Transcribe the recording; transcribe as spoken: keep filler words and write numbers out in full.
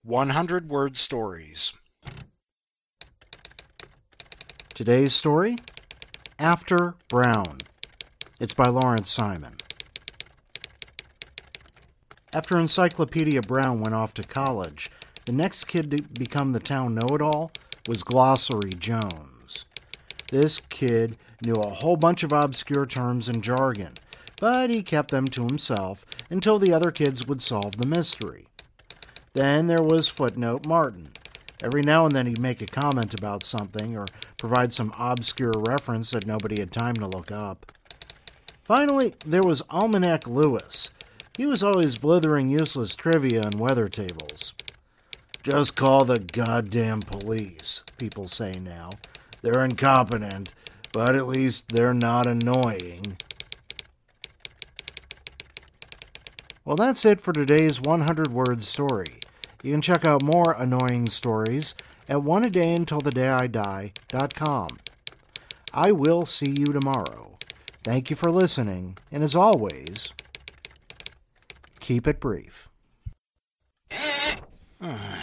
one hundred word stories. Today's story, After Brown. It's by Lawrence Simon. After Encyclopedia Brown went off to college, the next kid to become the town know-it-all was Glossary Jones. This kid knew a whole bunch of obscure terms and jargon, but he kept them to himself until the other kids would solve the mystery. Then there was Footnote Martin. Every now and then he'd make a comment about something or provide some obscure reference that nobody had time to look up. Finally, there was Almanac Lewis. He was always blithering useless trivia and weather tables. Just call the goddamn police, people say now. They're incompetent, but at least they're not annoying. Well, that's it for today's one hundred word story. You can check out more annoying stories at one a day until the day I die dot com. I will see you tomorrow. Thank you for listening, and as always, keep it brief.